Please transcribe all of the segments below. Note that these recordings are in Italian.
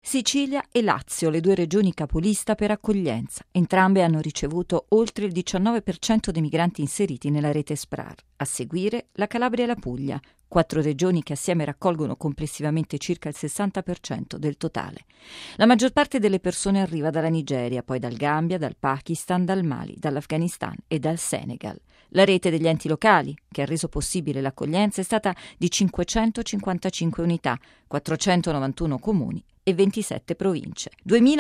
Sicilia e Lazio, le due regioni capolista per accoglienza. Entrambe hanno ricevuto oltre il 19% dei migranti inseriti nella rete SPRAR. A seguire la Calabria e la Puglia, 4 regioni che assieme raccolgono complessivamente circa il 60% del totale. La maggior parte delle persone arriva dalla Nigeria, poi dal Gambia, dal Pakistan, dal Mali, dall'Afghanistan e dal Senegal. La rete degli enti locali, che ha reso possibile l'accoglienza, è stata di 555 unità, 491 comuni e 27 province.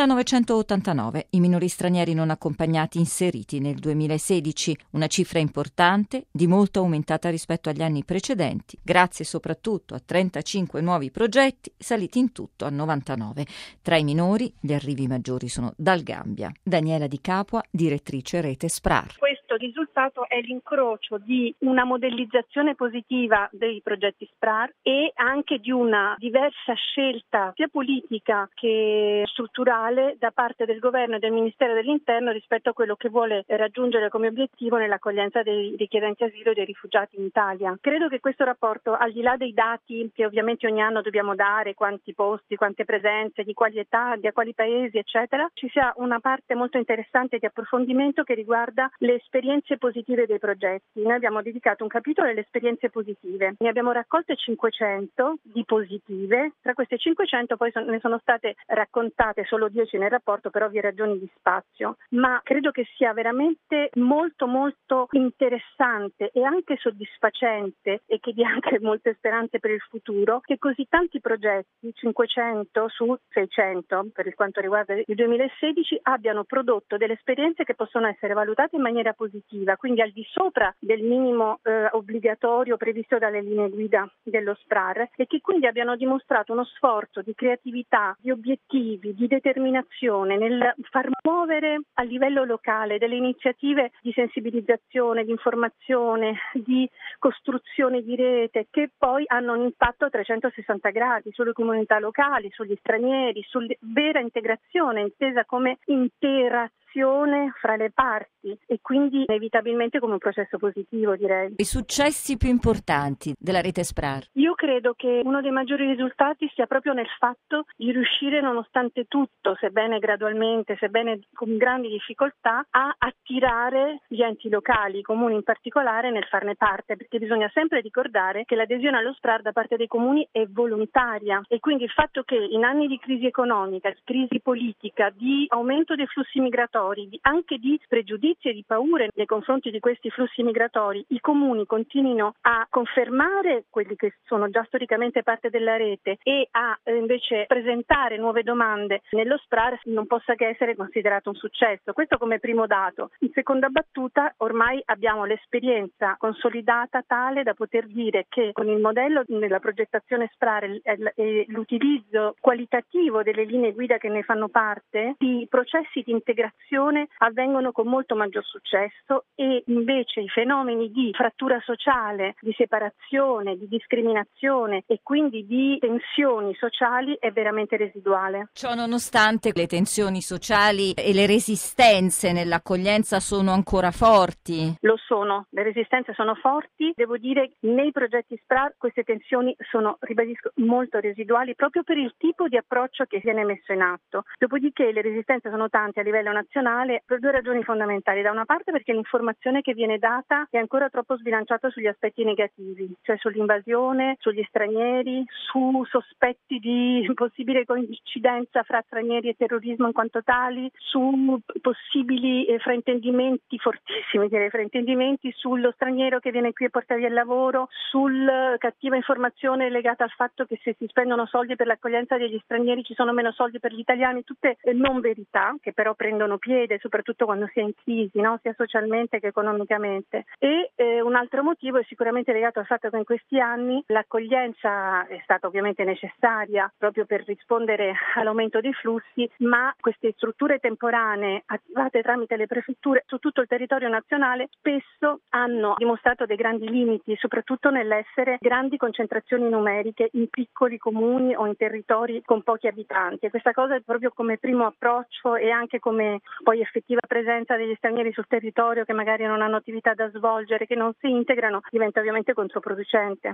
2.989 i minori stranieri non accompagnati inseriti nel 2016, una cifra importante, di molto aumentata rispetto agli anni precedenti, grazie soprattutto a 35 nuovi progetti, saliti in tutto a 99. Tra i minori, gli arrivi maggiori sono dal Gambia. Daniela Di Capua, direttrice Rete SPRAR. Il risultato è l'incrocio di una modellizzazione positiva dei progetti SPRAR e anche di una diversa scelta sia politica che strutturale da parte del governo e del Ministero dell'Interno rispetto a quello che vuole raggiungere come obiettivo nell'accoglienza dei richiedenti asilo e dei rifugiati in Italia. Credo che questo rapporto, al di là dei dati che ovviamente ogni anno dobbiamo dare, quanti posti, quante presenze, di quali età, di quali paesi, eccetera, ci sia una parte molto interessante di approfondimento che riguarda le esperienze positive dei progetti. Noi abbiamo dedicato un capitolo alle esperienze positive. Ne abbiamo raccolte 500 di positive. Tra queste 500 poi ne sono state raccontate solo 10 nel rapporto per ovvie ragioni di spazio. Ma credo che sia veramente molto molto interessante e anche soddisfacente e che dia anche molte speranze per il futuro che così tanti progetti, 500 su 600 per quanto riguarda il 2016, abbiano prodotto delle esperienze che possono essere valutate in maniera positiva, quindi al di sopra del minimo obbligatorio previsto dalle linee guida dello SPRAR e che quindi abbiano dimostrato uno sforzo di creatività, di obiettivi, di determinazione nel far muovere a livello locale delle iniziative di sensibilizzazione, di informazione, di costruzione di rete che poi hanno un impatto a 360 gradi sulle comunità locali, sugli stranieri, sulla vera integrazione intesa come interazione fra le parti e quindi inevitabilmente come un processo positivo, direi. I successi più importanti della rete SPRAR? Io credo che uno dei maggiori risultati sia proprio nel fatto di riuscire, nonostante tutto, sebbene gradualmente, sebbene con grandi difficoltà, a attirare gli enti locali, i comuni in particolare, nel farne parte, perché bisogna sempre ricordare che l'adesione allo SPRAR da parte dei comuni è volontaria e quindi il fatto che in anni di crisi economica, di crisi politica, di aumento dei flussi migratori, anche di pregiudizi e di paure nei confronti di questi flussi migratori, i comuni continuino a confermare quelli che sono già storicamente parte della rete e a invece presentare nuove domande nello SPRAR non possa che essere considerato un successo. Questo come primo dato. In seconda battuta, ormai abbiamo l'esperienza consolidata tale da poter dire che con il modello della progettazione SPRAR e l'utilizzo qualitativo delle linee guida che ne fanno parte, i processi di integrazione avvengono con molto maggior successo e invece i fenomeni di frattura sociale, di separazione, di discriminazione e quindi di tensioni sociali è veramente residuale. Ciò nonostante le tensioni sociali e le resistenze nell'accoglienza sono ancora forti? Lo sono, le resistenze sono forti, devo dire nei progetti SPRAR queste tensioni sono, ribadisco, molto residuali proprio per il tipo di approccio che viene messo in atto. Dopodiché le resistenze sono tante a livello nazionale per due ragioni fondamentali. Da una parte perché l'informazione che viene data è ancora troppo sbilanciata sugli aspetti negativi, cioè sull'invasione, sugli stranieri, su sospetti di possibile coincidenza fra stranieri e terrorismo in quanto tali, su possibili fraintendimenti fortissimi, direi fraintendimenti sullo straniero che viene qui a portare via il lavoro, sul cattiva informazione legata al fatto che se si spendono soldi per l'accoglienza degli stranieri ci sono meno soldi per gli italiani, tutte non verità che però prendono piede soprattutto quando si è in crisi, no? Sia socialmente che economicamente. E un altro motivo è sicuramente legato al fatto che in questi anni l'accoglienza è stata ovviamente necessaria proprio per rispondere all'aumento dei flussi, ma queste strutture temporanee attivate tramite le prefetture su tutto il territorio nazionale spesso hanno dimostrato dei grandi limiti, soprattutto nell'essere grandi concentrazioni numeriche in piccoli comuni o in territori con pochi abitanti. E questa cosa è proprio come primo approccio e anche come poi effettiva presenza degli stranieri sul territorio che magari non hanno attività da svolgere, che non si integrano, diventa ovviamente controproducente.